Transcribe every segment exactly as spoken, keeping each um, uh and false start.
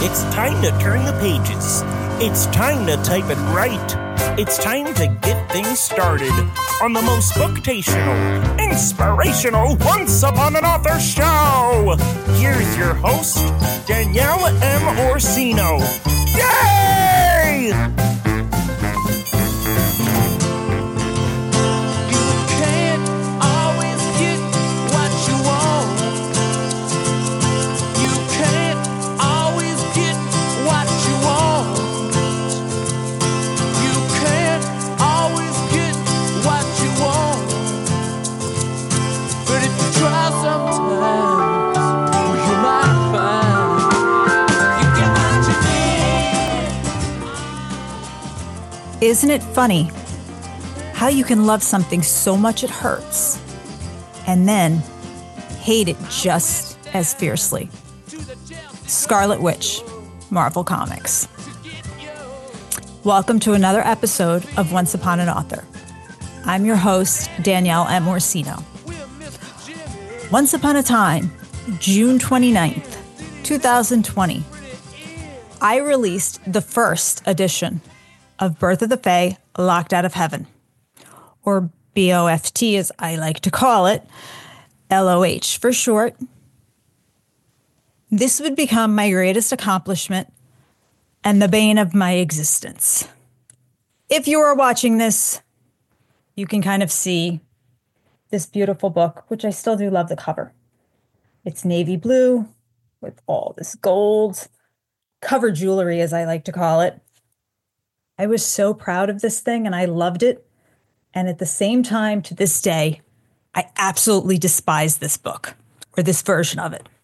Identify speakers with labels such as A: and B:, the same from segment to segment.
A: It's time to turn the pages. It's time to type it right. It's time to get things started on the most booktational, inspirational Once Upon an Author show. Here's your host, Danielle M. Orsino. Yay!
B: Isn't it funny how you can love something so much it hurts and then hate it just as fiercely? Scarlet Witch, Marvel Comics. Welcome to another episode of Once Upon an Author. I'm your host, Danielle M. Orsino. Once upon a time, June twenty-ninth, twenty twenty, I released the first edition of Birth of the Fae, Locked Out of Heaven, or B O F T as I like to call it, L O H for short. This would become my greatest accomplishment and the bane of my existence. If you are watching this, you can kind of see this beautiful book, which I still do love the cover. It's navy blue with all this gold cover jewelry, as I like to call it. I was so proud of this thing and I loved it. And at the same time, to this day, I absolutely despise this book or this version of it.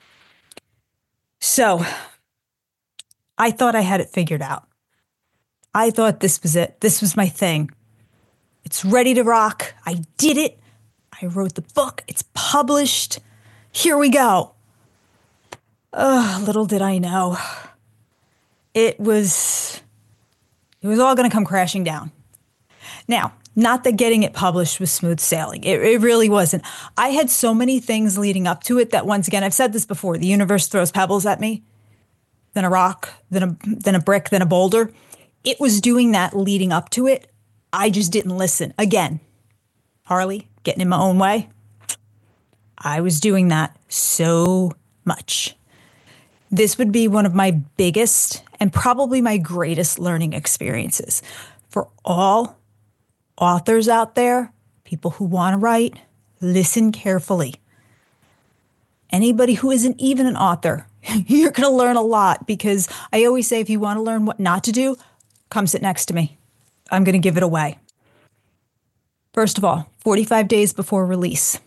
B: So I thought I had it figured out. I thought this was it. This was my thing. It's ready to rock. I did it. I wrote the book. It's published. Here we go. Oh, little did I know. It was... It was all going to come crashing down. Now, not that getting it published was smooth sailing. It, it really wasn't. I had so many things leading up to it that, once again, I've said this before, the universe throws pebbles at me, then a rock, then a, then a brick, then a boulder. It was doing that leading up to it. I just didn't listen. Again, Harley, getting in my own way. I was doing that so much. This would be one of my biggest and probably my greatest learning experiences. For all authors out there, people who want to write, listen carefully. Anybody who isn't even an author, you're going to learn a lot, because I always say, if you want to learn what not to do, come sit next to me. I'm going to give it away. First of all, forty-five days before release,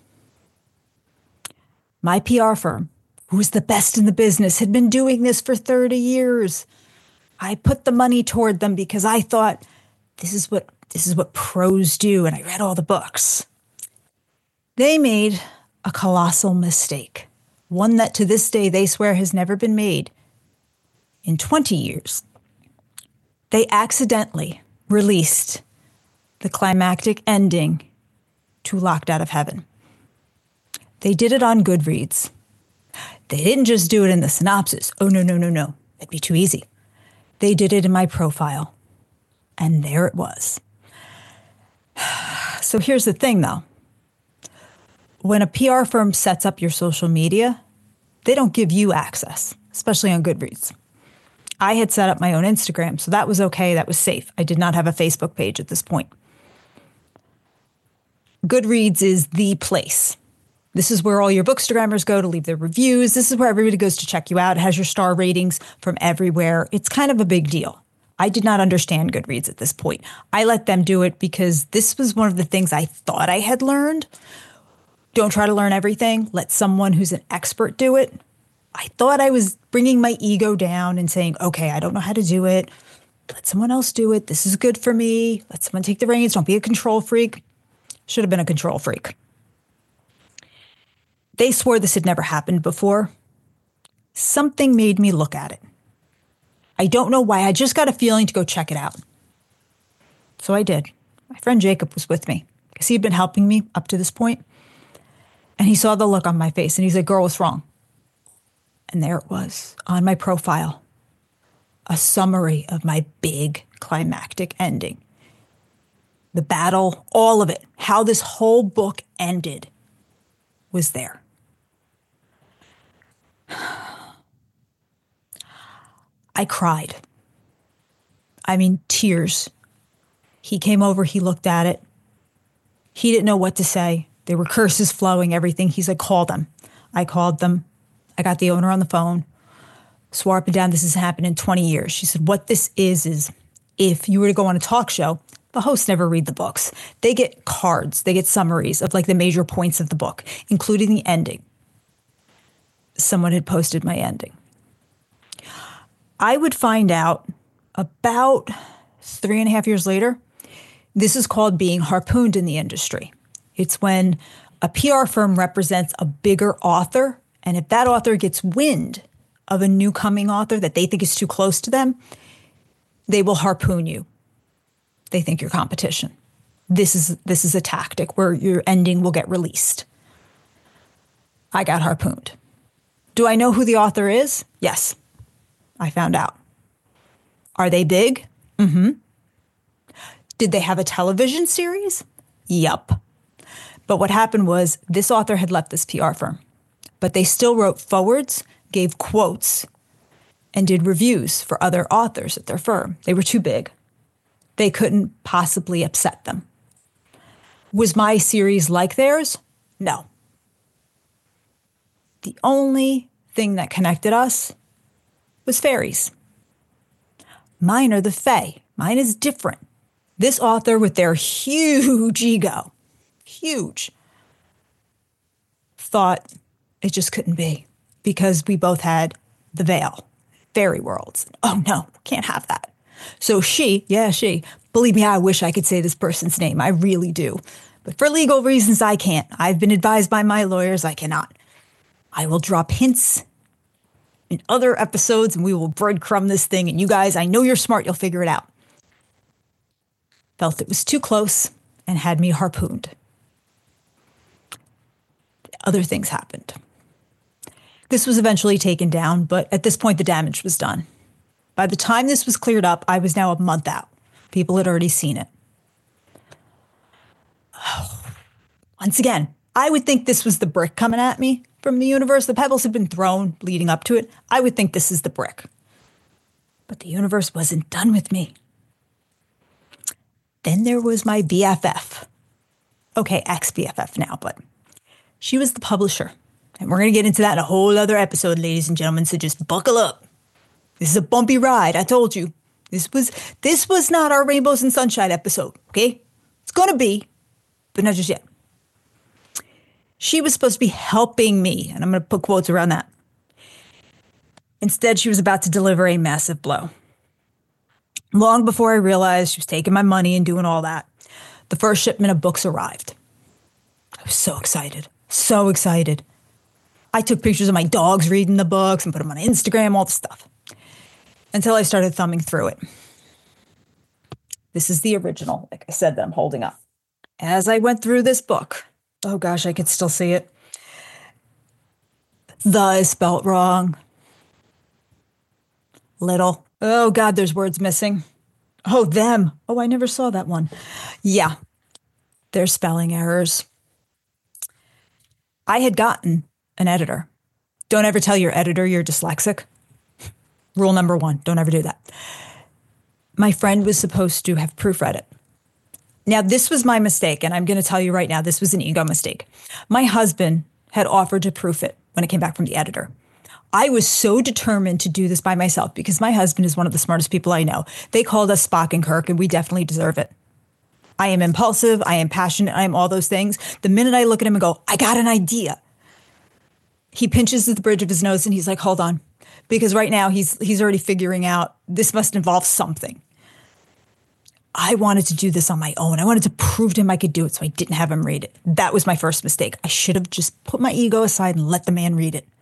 B: my P R firm, who was the best in the business, had been doing this for thirty years. I put the money toward them because I thought, this is what this is what pros do, and I read all the books. They made a colossal mistake, one that to this day they swear has never been made in twenty years. They accidentally released the climactic ending to Locked Out of Heaven. They did it on Goodreads. They didn't just do it in the synopsis. Oh, no, no, no, no. It'd be too easy. They did it in my profile. And there it was. So here's the thing, though. When a P R firm sets up your social media, they don't give you access, especially on Goodreads. I had set up my own Instagram, so that was okay. That was safe. I did not have a Facebook page at this point. Goodreads is the place. This is where all your bookstagrammers go to leave their reviews. This is where everybody goes to check you out. It has your star ratings from everywhere. It's kind of a big deal. I did not understand Goodreads at this point. I let them do it because this was one of the things I thought I had learned. Don't try to learn everything. Let someone who's an expert do it. I thought I was bringing my ego down and saying, okay, I don't know how to do it. Let someone else do it. This is good for me. Let someone take the reins. Don't be a control freak. Should have been a control freak. They swore this had never happened before. Something made me look at it. I don't know why. I just got a feeling to go check it out. So I did. My friend Jacob was with me because he had been helping me up to this point. And he saw the look on my face and he's like, girl, what's wrong? And there it was on my profile, a summary of my big climactic ending. The battle, all of it, how this whole book ended was there. I cried. I mean, tears. He came over, he looked at it. He didn't know what to say. There were curses flowing, everything. He's like, call them. I called them. I got the owner on the phone. Swore up and down, this has happened in twenty years. She said, what this is, is if you were to go on a talk show, the hosts never read the books. They get cards. They get summaries of like the major points of the book, including the ending. Someone had posted my ending. I would find out about three and a half years later. This is called being harpooned in the industry. It's when a P R firm represents a bigger author, and if that author gets wind of a new coming author that they think is too close to them, they will harpoon you. They think you're competition. This is this is a tactic where your ending will get released. I got harpooned. Do I know who the author is? Yes. I found out. Are they big? Mm-hmm. Did they have a television series? Yup. But what happened was this author had left this P R firm, but they still wrote forwards, gave quotes, and did reviews for other authors at their firm. They were too big. They couldn't possibly upset them. Was my series like theirs? No. The only thing that connected us was fairies. Mine are the fae. Mine is different. This author with their huge ego, huge, thought it just couldn't be because we both had the veil, fairy worlds. Oh no, can't have that. So she, yeah, she, believe me, I wish I could say this person's name. I really do. But for legal reasons, I can't. I've been advised by my lawyers, I cannot. I will drop hints in other episodes and we will breadcrumb this thing. And you guys, I know you're smart. You'll figure it out. Felt it was too close and had me harpooned. Other things happened. This was eventually taken down, but at this point, the damage was done. By the time this was cleared up, I was now a month out. People had already seen it. Oh. Once again, I would think this was the brick coming at me from the universe. The pebbles had been thrown leading up to it. I would think this is the brick. But the universe wasn't done with me. Then there was my B F F. Okay, ex-B F F now, but she was the publisher. And we're going to get into that in a whole other episode, ladies and gentlemen, so just buckle up. This is a bumpy ride, I told you. This was this was not our Rainbows and Sunshine episode, okay? It's going to be, but not just yet. She was supposed to be helping me, and I'm going to put quotes around that. Instead, she was about to deliver a massive blow. Long before I realized she was taking my money and doing all that, the first shipment of books arrived. I was so excited, so excited. I took pictures of my dogs reading the books and put them on Instagram, all the stuff, until I started thumbing through it. This is the original, like I said, that I'm holding up. As I went through this book, oh gosh, I could still see it. The is spelt wrong. Little. Oh God, there's words missing. Oh, them. Oh, I never saw that one. Yeah, there's spelling errors. I had gotten an editor. Don't ever tell your editor you're dyslexic. Rule number one, don't ever do that. My friend was supposed to have proofread it. Now, this was my mistake, and I'm going to tell you right now, this was an ego mistake. My husband had offered to proof it when it came back from the editor. I was so determined to do this by myself because my husband is one of the smartest people I know. They called us Spock and Kirk, and we definitely deserve it. I am impulsive. I am passionate. I am all those things. The minute I look at him and go, I got an idea, he pinches at the bridge of his nose and he's like, hold on. Because right now he's he's already figuring out this must involve something. I wanted to do this on my own. I wanted to prove to him I could do it, so I didn't have him read it. That was my first mistake. I should have just put my ego aside and let the man read it.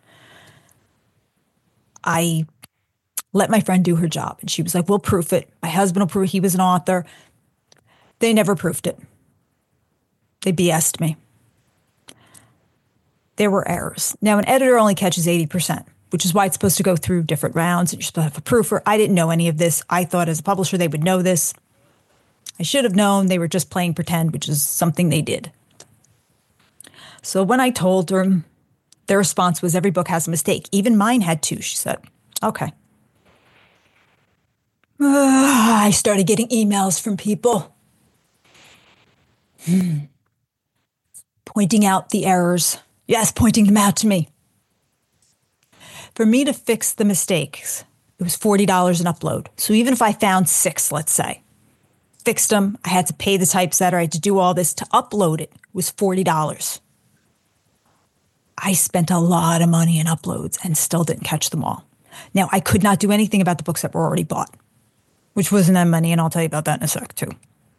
B: I let my friend do her job, and she was like, we'll proof it. My husband will prove it. He was an author. They never proofed it. They B S'd me. There were errors. Now, an editor only catches eighty percent. which is why it's supposed to go through different rounds. And you're supposed to have a proofer. I didn't know any of this. I thought as a publisher they would know this. I should have known they were just playing pretend, which is something they did. So when I told them, their response was, every book has a mistake. Even mine had two, she said. Okay. Uh, I started getting emails from people hmm. pointing out the errors. Yes, pointing them out to me. For me to fix the mistakes, it was forty dollars an upload. So even if I found six, let's say, fixed them, I had to pay the typesetter, I had to do all this to upload it, it was forty dollars. I spent a lot of money in uploads and still didn't catch them all. Now, I could not do anything about the books that were already bought, which wasn't that money, and I'll tell you about that in a sec, too.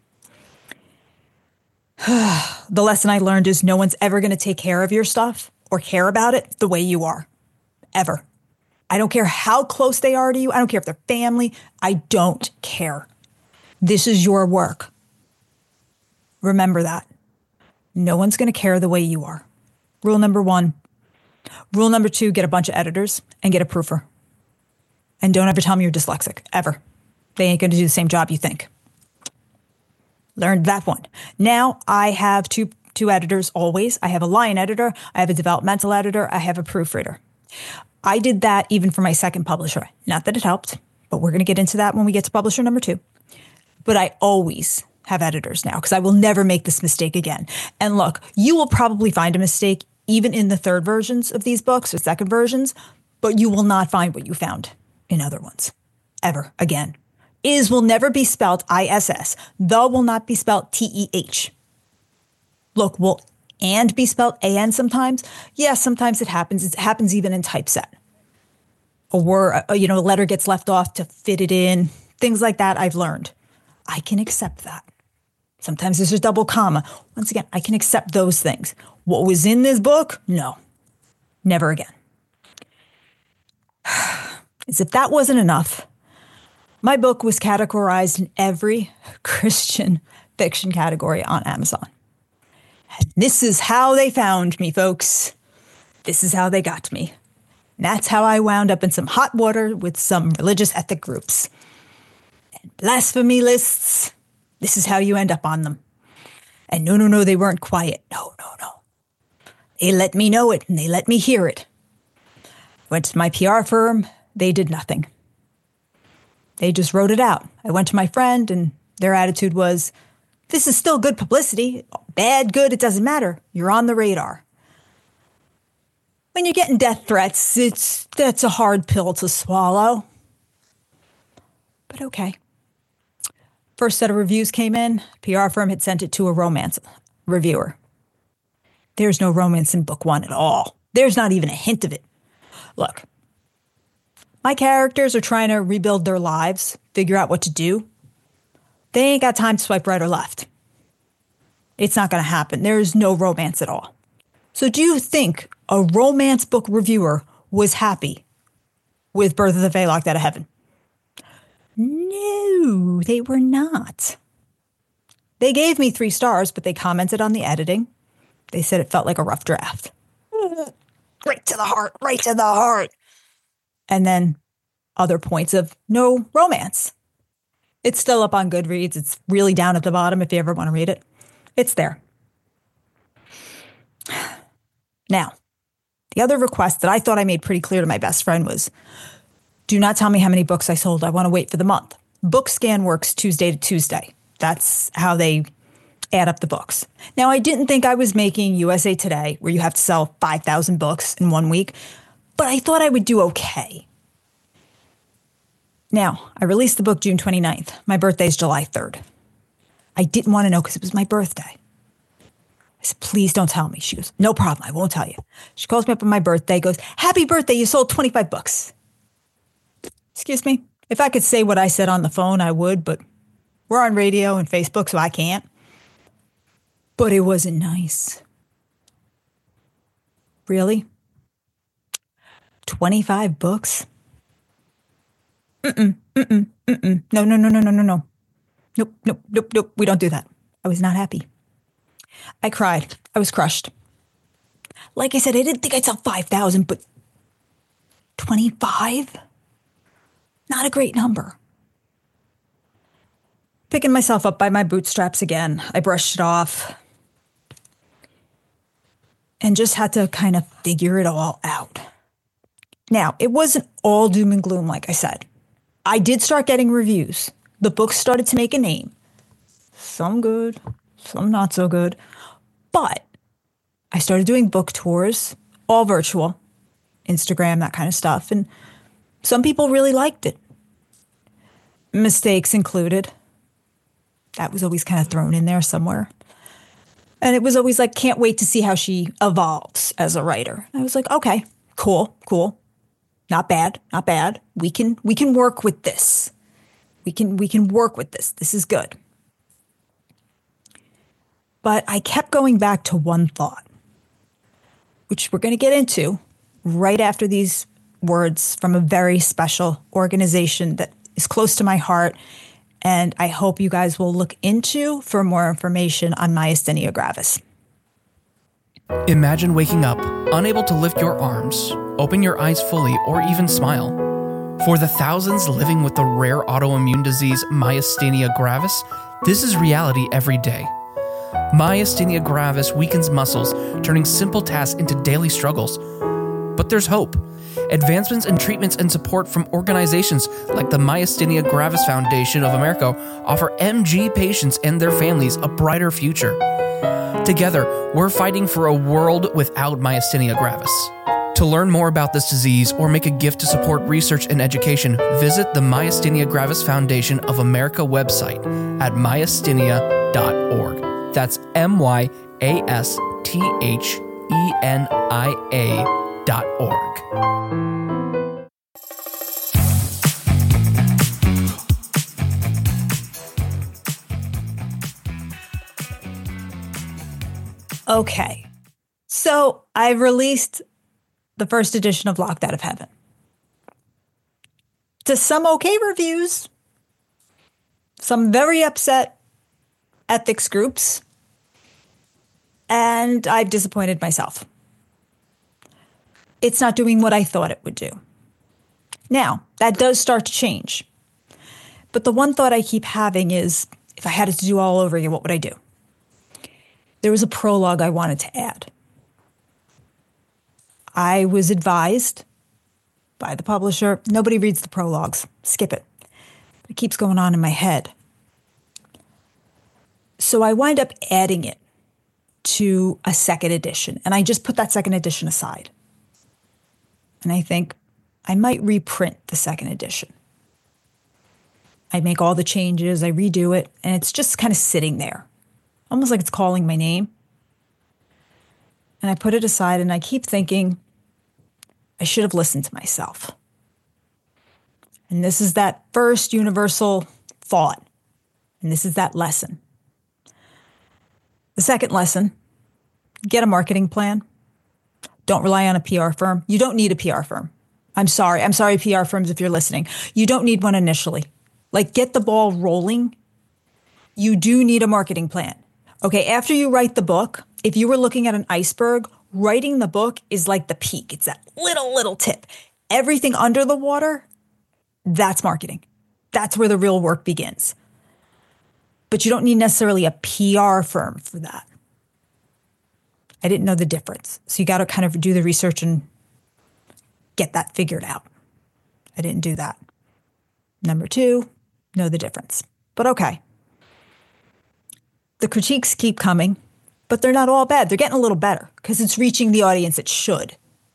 B: The lesson I learned is no one's ever going to take care of your stuff or care about it the way you are, ever. I don't care how close they are to you. I don't care if they're family. I don't care. This is your work. Remember that. No one's going to care the way you are. Rule number one. Rule number two, get a bunch of editors and get a proofer. And don't ever tell me you're dyslexic, ever. They ain't going to do the same job you think. Learned that one. Now I have two two editors always. I have a line editor, I have a developmental editor, I have a proofreader. I did that even for my second publisher. Not that it helped, but we're going to get into that when we get to publisher number two. But I always have editors now because I will never make this mistake again. And look, you will probably find a mistake even in the third versions of these books or second versions, but you will not find what you found in other ones ever again. Is will never be spelled I S S. The will not be spelled T E H. Look, will and be spelled A N sometimes? Yes, sometimes it happens. It happens even in typeset. A word, you know, a letter gets left off to fit it in. Things like that I've learned. I can accept that. Sometimes there's a double comma. Once again, I can accept those things. What was in this book? No. Never again. As if that wasn't enough, my book was categorized in every Christian fiction category on Amazon. And this is how they found me, folks. This is how they got me. And that's how I wound up in some hot water with some religious ethic groups. And blasphemy lists, this is how you end up on them. And no, no, no, they weren't quiet. No, no, no. They let me know it and they let me hear it. Went to my P R firm. They did nothing. They just wrote it out. I went to my friend and their attitude was, this is still good publicity. Bad, good, it doesn't matter. You're on the radar. When you're getting death threats, it's that's a hard pill to swallow. But okay. First set of reviews came in. P R firm had sent it to a romance reviewer. There's no romance in book one at all. There's not even a hint of it. Look, my characters are trying to rebuild their lives, figure out what to do. They ain't got time to swipe right or left. It's not going to happen. There's no romance at all. So do you think a romance book reviewer was happy with Birth of the Fae Locked Out of Heaven? No, they were not. They gave me three stars, but they commented on the editing. They said it felt like a rough draft. Right to the heart, right to the heart. And then other points of no romance. It's still up on Goodreads. It's really down at the bottom if you ever want to read it. It's there. Now, the other request that I thought I made pretty clear to my best friend was, do not tell me how many books I sold. I want to wait for the month. BookScan works Tuesday to Tuesday. That's how they add up the books. Now, I didn't think I was making U S A Today, where you have to sell five thousand books in one week, but I thought I would do okay. Now, I released the book June twenty-ninth. My birthday is July third. I didn't want to know because it was my birthday. I said, please don't tell me. She goes, no problem. I won't tell you. She calls me up on my birthday, goes, happy birthday. You sold twenty-five books. Excuse me. If I could say what I said on the phone, I would, but we're on radio and Facebook, so I can't. But it wasn't nice. Really? twenty-five books? Mm-mm, mm-mm, mm-mm. No, no, no, no, no, no, no. Nope, nope, nope, nope. We don't do that. I was not happy. I cried. I was crushed. Like I said, I didn't think I'd sell five thousand, but twenty-five? Not a great number. Picking myself up by my bootstraps again. I brushed it off and just had to kind of figure it all out. Now, it wasn't all doom and gloom, like I said. I did start getting reviews. The book started to make a name. Some good, some not so good. But I started doing book tours, all virtual, Instagram, that kind of stuff. And some people really liked it. Mistakes included. That was always kind of thrown in there somewhere. And it was always like, can't wait to see how she evolves as a writer. I was like, okay, cool, cool. Not bad, not bad. We can we can work with this. We can we can work with this. This is good. But I kept going back to one thought, which we're going to get into right after these words from a very special organization that is close to my heart, and I hope you guys will look into for more information on myasthenia gravis.
C: Imagine waking up, unable to lift your arms, open your eyes fully, or even smile. For the thousands living with the rare autoimmune disease myasthenia gravis, this is reality every day. Myasthenia gravis weakens muscles, turning simple tasks into daily struggles. But there's hope. Advancements in treatments and support from organizations like the Myasthenia Gravis Foundation of America offer M G patients and their families a brighter future. Together, we're fighting for a world without myasthenia gravis. To learn more about this disease or make a gift to support research and education, visit the Myasthenia Gravis Foundation of America website at myasthenia dot org. That's M Y A S T H E N I A dot org.
B: Okay, so I released the first edition of Locked Out of Heaven. To some okay reviews, some very upset ethics groups, and I've disappointed myself. It's not doing what I thought it would do. Now, that does start to change. But the one thought I keep having is, if I had it to do all over again, what would I do? There was a prologue I wanted to add. I was advised by the publisher, nobody reads the prologues, skip it. It keeps going on in my head. So I wind up adding it to a second edition, and I just put that second edition aside. And I think I might reprint the second edition. I make all the changes, I redo it, and it's just kind of sitting there, almost like it's calling my name. And I put it aside, and I keep thinking, I should have listened to myself. And this is that first universal thought, and this is that lesson. The second lesson, get a marketing plan. Don't rely on a P R firm. You don't need a P R firm. I'm sorry. I'm sorry, P R firms, if you're listening. You don't need one initially. Like, get the ball rolling. You do need a marketing plan. Okay, after you write the book, if you were looking at an iceberg, writing the book is like the peak. It's that little, little tip. Everything under the water, that's marketing. That's where the real work begins. But you don't need necessarily a P R firm for that. I didn't know the difference. So you got to kind of do the research and get that figured out. I didn't do that. Number two, know the difference. But okay. The critiques keep coming, but they're not all bad. They're getting a little better because it's reaching the audience it should.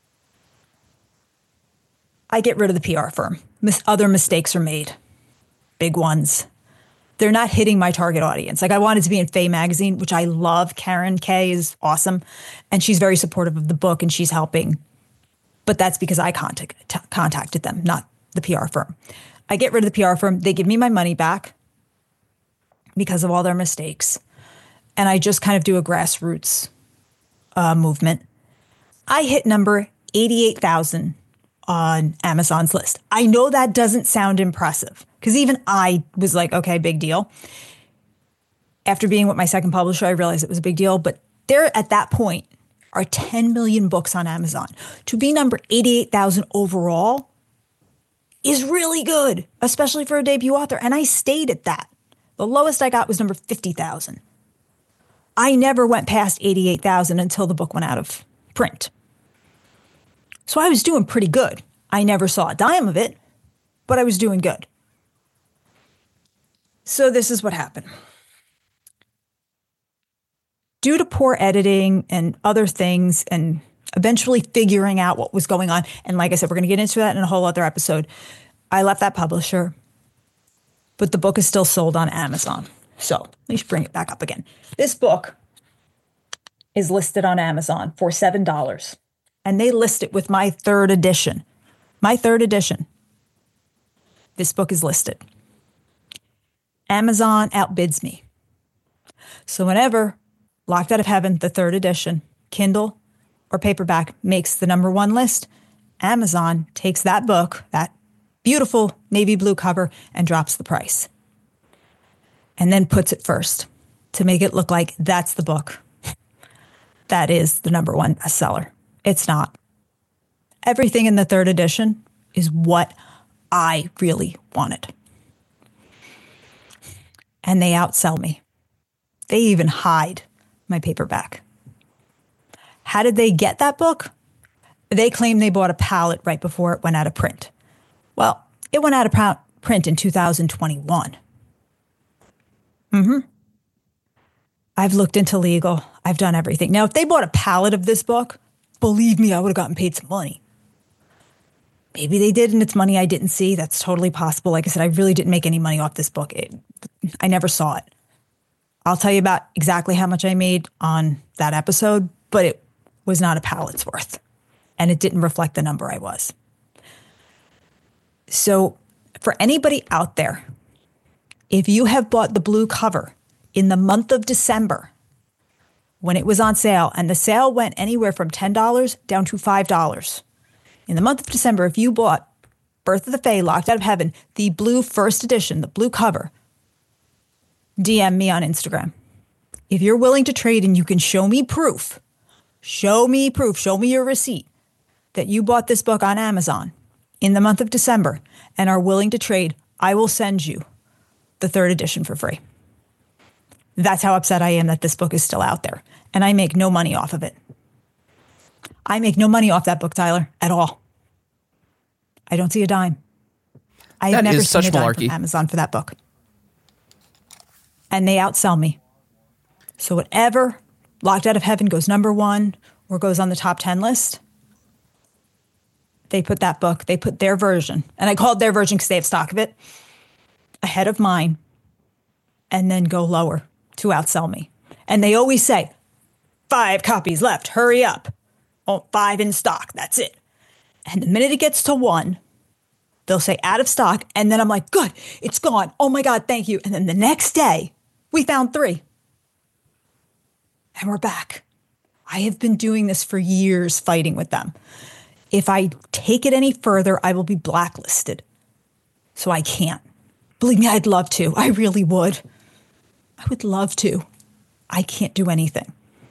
B: I get rid of the P R firm. Mis- other mistakes are made. Big ones. They're not hitting my target audience. Like, I wanted to be in Faye Magazine, which I love. Karen Kay is awesome. And she's very supportive of the book, and she's helping. But that's because I contact, t- contacted them, not the P R firm. I get rid of the P R firm. They give me my money back because of all their mistakes. And I just kind of do a grassroots uh, movement. I hit number eighty-eight thousand on Amazon's list. I know that doesn't sound impressive because even I was like, okay, big deal. After being with my second publisher, I realized it was a big deal. But they're at that point are ten million books on Amazon. To be number eighty-eight thousand overall is really good, especially for a debut author. And I stayed at that. The lowest I got was number fifty thousand. I never went past eighty-eight thousand until the book went out of print. So I was doing pretty good. I never saw a dime of it, but I was doing good. So this is what happened. Due to poor editing and other things and eventually figuring out what was going on, and like I said, we're going to get into that in a whole other episode, I left that publisher, but the book is still sold on Amazon. So let me bring it back up again. This book is listed on Amazon for seven dollars, and they list it with my third edition. My third edition. This book is listed. Amazon outbids me. So whenever Locked Out of Heaven, the third edition, Kindle or paperback, makes the number one list, Amazon takes that book, that beautiful navy blue cover, and drops the price. And then puts it first to make it look like that's the book that is the number one bestseller. It's not. Everything in the third edition is what I really wanted. And they outsell me. They even hide my paperback. How did they get that book? They claim they bought a pallet right before it went out of print. Well, it went out of print in two thousand twenty-one. Mm-hmm. I've looked into legal. I've done everything. Now, if they bought a pallet of this book, believe me, I would have gotten paid some money. Maybe they did, and it's money I didn't see. That's totally possible. Like I said, I really didn't make any money off this book. It, I never saw it. I'll tell you about exactly how much I made on that episode, but it was not a pallet's worth, and it didn't reflect the number I was. So for anybody out there, if you have bought the blue cover in the month of December when it was on sale, and the sale went anywhere from ten dollars down to five dollars, in the month of December, if you bought Birth of the Fae, Locked Out of Heaven, the blue first edition, the blue cover, D M me on Instagram. If you're willing to trade and you can show me proof, show me proof, show me your receipt that you bought this book on Amazon in the month of December and are willing to trade, I will send you the third edition for free. That's how upset I am that this book is still out there, and I make no money off of it. I make no money off that book, Tyler, at all. I don't see a dime. I have
C: That
B: never
C: is
B: seen
C: such
B: a dime
C: malarkey.
B: from Amazon for that book. And they outsell me. So whatever Locked Out of Heaven goes number one or goes on the top ten list, they put that book, they put their version, and I call it their version because they have stock of it, ahead of mine, and then go lower to outsell me. And they always say, five copies left, hurry up. Oh, five in stock, that's it. And the minute it gets to one, they'll say out of stock, and then I'm like, good, it's gone. Oh my God, thank you. And then the next day, we found three. And we're back. I have been doing this for years, fighting with them. If I take it any further, I will be blacklisted. So I can't. Believe me, I'd love to. I really would. I would love to. I can't do anything.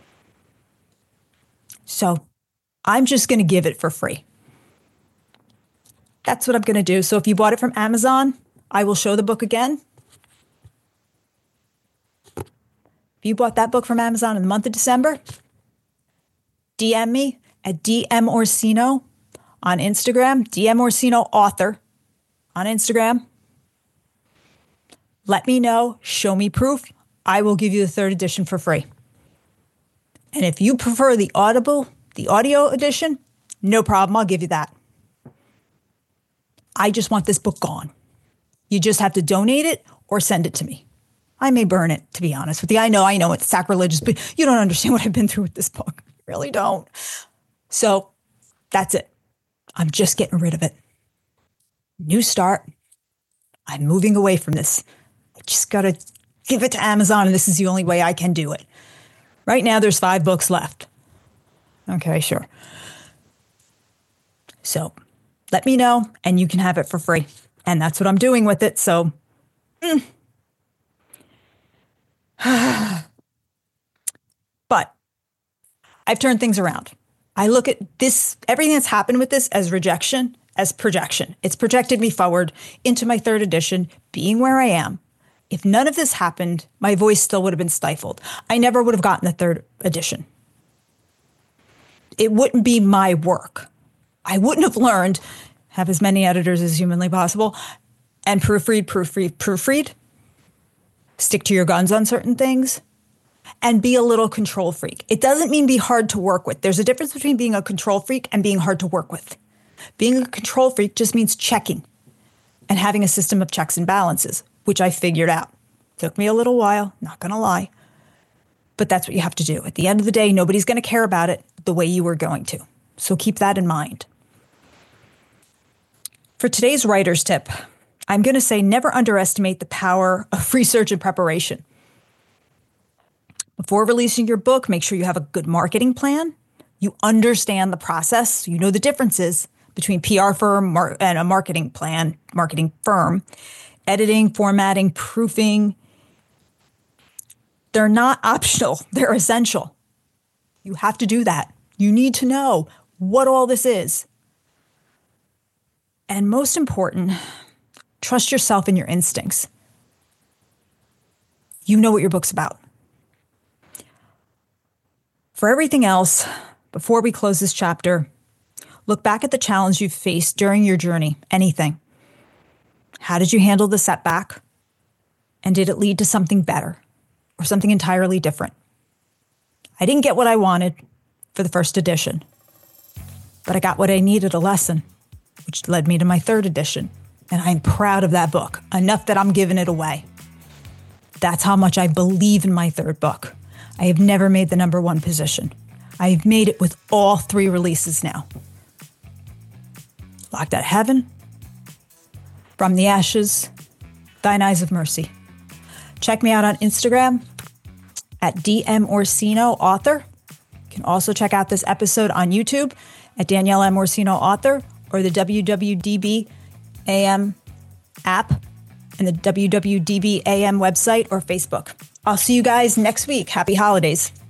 B: So I'm just going to give it for free. That's what I'm going to do. So if you bought it from Amazon, I will show the book again. If you bought that book from Amazon in the month of December, D M me at D M Orsino on Instagram, D M Orsino author on Instagram. Let me know, show me proof. I will give you the third edition for free. And if you prefer the Audible, the audio edition, no problem, I'll give you that. I just want this book gone. You just have to donate it or send it to me. I may burn it, to be honest with you. I know, I know it's sacrilegious, but you don't understand what I've been through with this book. You really don't. So that's it. I'm just getting rid of it. New start. I'm moving away from this. I just got to give it to Amazon, and this is the only way I can do it. Right now, there's five books left. Okay, sure. So let me know, and you can have it for free. And that's what I'm doing with it. So, mm. But I've turned things around. I look at this, everything that's happened with this as rejection, as projection. It's projected me forward into my third edition, being where I am. If none of this happened, my voice still would have been stifled. I never would have gotten the third edition. It wouldn't be my work. I wouldn't have learned, have as many editors as humanly possible, and proofread, proofread, proofread, stick to your guns on certain things, and be a little control freak. It doesn't mean be hard to work with. There's a difference between being a control freak and being hard to work with. Being a control freak just means checking and having a system of checks and balances, which I figured out. Took me a little while, not going to lie. But that's what you have to do. At the end of the day, nobody's going to care about it the way you were going to. So keep that in mind. For today's writer's tip, I'm going to say never underestimate the power of research and preparation. Before releasing your book, make sure you have a good marketing plan. You understand the process. You know the differences between P R firm mar- and a marketing plan, marketing firm. Editing, formatting, proofing. They're not optional. They're essential. You have to do that. You need to know what all this is. And most important, trust yourself and your instincts. You know what your book's about. For everything else, before we close this chapter, look back at the challenge you've faced during your journey, anything. How did you handle the setback? And did it lead to something better or something entirely different? I didn't get what I wanted for the first edition, but I got what I needed, a lesson, which led me to my third edition. And I'm proud of that book, enough that I'm giving it away. That's how much I believe in my third book. I have never made the number one position. I've made it with all three releases now. Locked Out of Heaven, From the Ashes, Thine Eyes of Mercy. Check me out on Instagram at D M Orsino Author. You can also check out this episode on YouTube at Danielle M. Orsino Author or the W W D B A M app and the W W D B A M website or Facebook. I'll see you guys next week. Happy holidays.